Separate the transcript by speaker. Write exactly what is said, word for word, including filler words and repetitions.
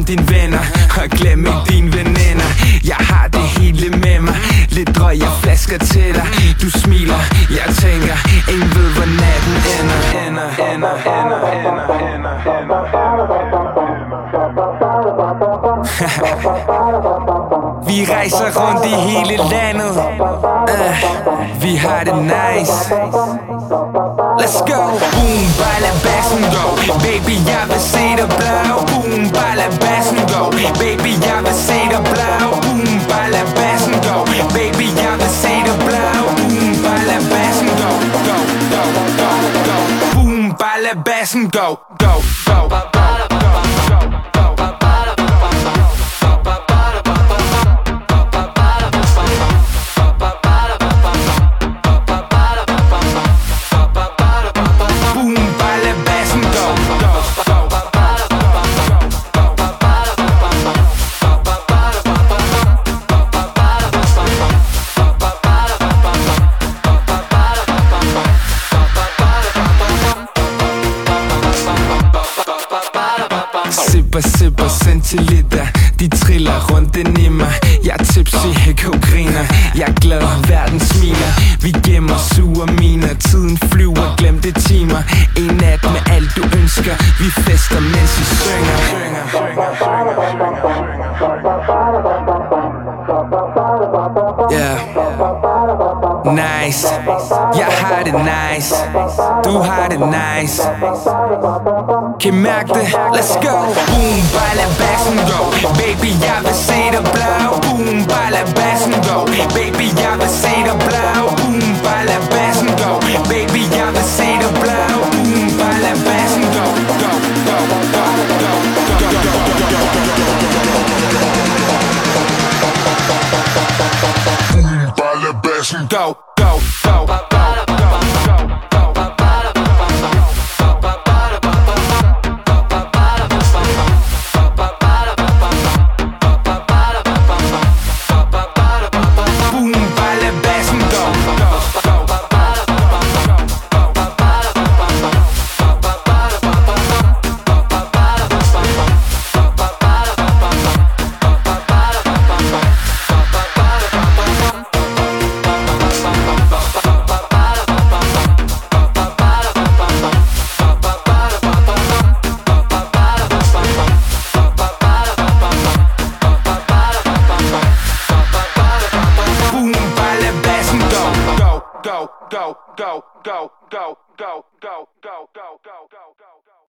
Speaker 1: dine venner, og glem ikke dine veninder. Jeg har det hele med mig, lidt drøg, jeg flasker til dig. Du smiler, jeg tænker, ingen ved hvor natten ender. Ender, ender, ender, ender, ender, ender. Vi rejser rundt i hele landet, uh, vi har det nice. Let's go. Boom, bare lad bassen gå. Baby, jeg vil se dig blau. Boom, bare lad bassen gå. Baby, jeg vil se dig blau. Boom, bare lad bassen gå. Baby, jeg vil se dig blau. Boom, bare lad bassen gå. Go, go, go, go. Boom, bare lad bassen gå. Go, go, go, go. Sipper, sipper, centiliter, de triller rundt ind i mig. Jeg er tipsy, griner. Jeg er glad, verden smiler. Vi gemmer sure miner, tiden flyver, glemte timer. En nat med alt du ønsker, vi fester mens vi synger. Yeah. Nice, jeg har det nice. Du har det nice. Kan I mærke det? Let's go. Boom, bare lad bassen gå. Baby, jeg vil se dig blau. Boom, bare lad bassen gå. Baby, jeg vil se dig blau. Boom, bare lad bassen gå. Baby, jeg vil se dig blau. Boom, bare lad bassen gå. Go, go, go, go, go, go, go, boom, bare lad bassen gå. Go, go, go, go. Go, go, go, go, go, go, go, go, go, go, go, go.